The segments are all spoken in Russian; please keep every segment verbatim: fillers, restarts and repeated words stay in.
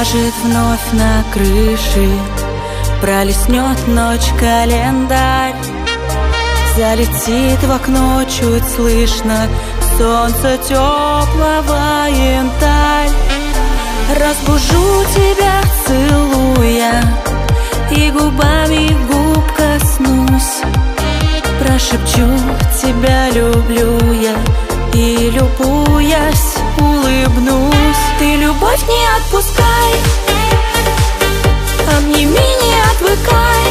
ляжет вновь на крыши, пролистнет ночь календарь. Залетит в окно, чуть слышно солнце теплого, янтарь. Разбужу тебя, целуя, и губами губ коснусь. Прошепчу, тебя люблю я, и, любуясь, улыбнусь. Ты любовь не отпускай, обними, не отвыкай.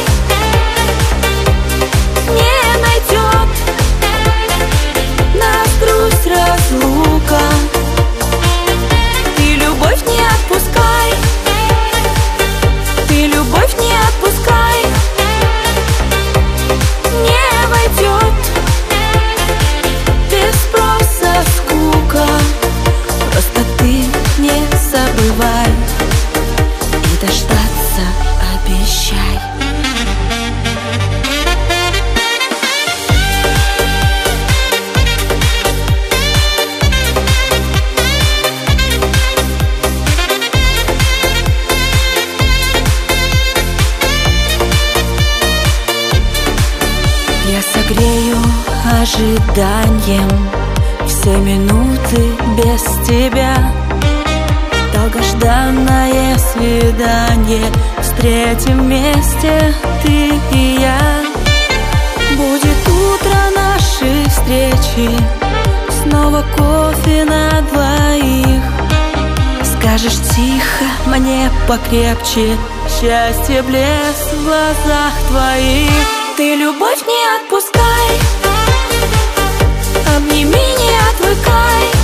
Не найдет нас грусть, разлука. Ты любовь не отпускай, ты любовь не отпускай. Не войдет без спроса скука. Просто ты не забывай и дождаться обещай. Я согрею ожиданием все минуты без тебя. Долгожданное свидание, встретим вместе ты и я. Будет утро нашей встречи, снова кофе на двоих. Скажешь тихо, мне покрепче, счастье, блеск в глазах твоих. Ты любовь не отпускай, обними, не отвыкай.